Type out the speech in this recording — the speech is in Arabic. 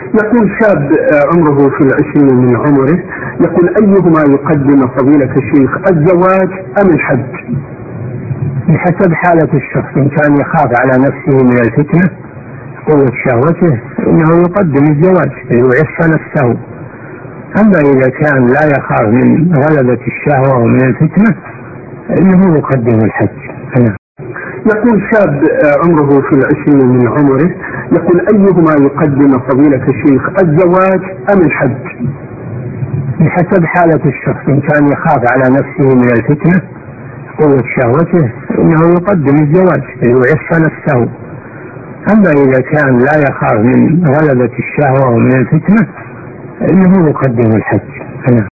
يقول شاب عمره في 20 من عمره، يقول أيهما يقدم فضيلة الشيخ، الزواج أم الحج؟ بحسب حالة الشخص، إن كان يخاف على نفسه من الفتنة قوة شهوته إنه يقدم الزواج ليعف نفسه. أما إذا كان لا يخاف من غلبة الشهوة ومن الفتنة إنه يقدم الحج. يقول شاب عمره في 20 من عمره، يقول أيهما يقدم فضيلة الشيخ، الزواج أم الحج؟ بحسب حالة الشخص، إن كان يخاف على نفسه من الفتنة قوة شهوته إنه يقدم الزواج ليعف نفسه. أما إذا كان لا يخاف من غلبة الشهوة ومن الفتنة إنه يقدم الحج.